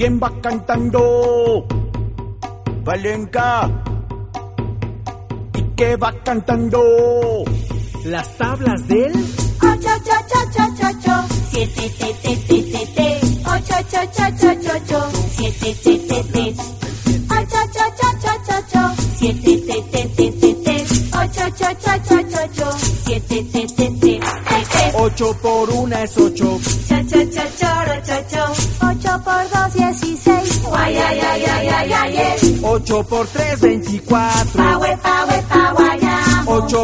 ¿Quién va cantando? Valenca. ¿Y qué va cantando? Las tablas del 8, 7, 8, 7, 7, 8 por 1 es 8. 8 por 2, 16. 8 por 3, 24. 8